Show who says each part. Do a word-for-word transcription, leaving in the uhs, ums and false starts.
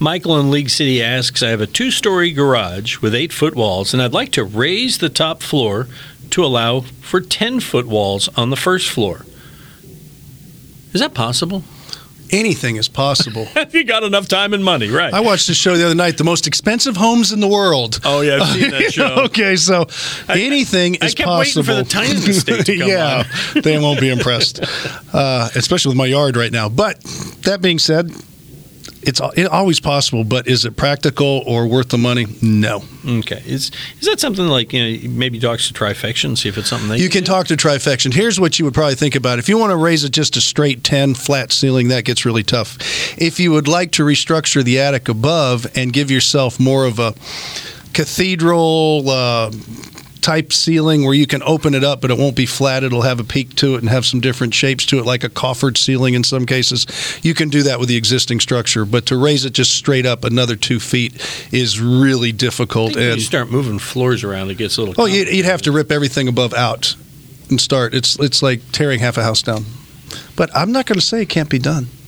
Speaker 1: Michael in League City asks, I have a two-story garage with eight-foot walls, and I'd like to raise the top floor to allow for ten-foot walls on the first floor. Is that possible?
Speaker 2: Anything is possible.
Speaker 1: Have you got enough time and money, right?
Speaker 2: I watched the show the other night, The Most Expensive Homes in the World.
Speaker 1: Oh, yeah, I've seen that show.
Speaker 2: Okay, so
Speaker 1: I,
Speaker 2: anything
Speaker 1: I
Speaker 2: is
Speaker 1: kept
Speaker 2: possible.
Speaker 1: waiting for the tiny mistake to come
Speaker 2: yeah,
Speaker 1: on.
Speaker 2: they won't be impressed, uh, especially with my yard right now. But that being said, it's it always possible, but is it practical or worth the money? No.
Speaker 1: Okay. Is is that something like, you know, maybe talk to Trifection, see if it's something they
Speaker 2: You
Speaker 1: can
Speaker 2: can
Speaker 1: do?
Speaker 2: talk to Trifection. Here's what you would probably think about. If you want to raise it just a straight ten flat ceiling, that gets really tough. If you would like to restructure the attic above and give yourself more of a cathedral uh, type ceiling where you can open it up, but it won't be flat. It'll have a peak to it and have some different shapes to it, like a coffered ceiling in some cases. You can do that with the existing structure, but to raise it just straight up another two feet is really difficult.
Speaker 1: I think when
Speaker 2: And
Speaker 1: you start moving floors around, it gets a little
Speaker 2: oh, you'd, you'd have to rip everything above out and start. It's it's like tearing half a house down. But I'm not going to say it can't be done.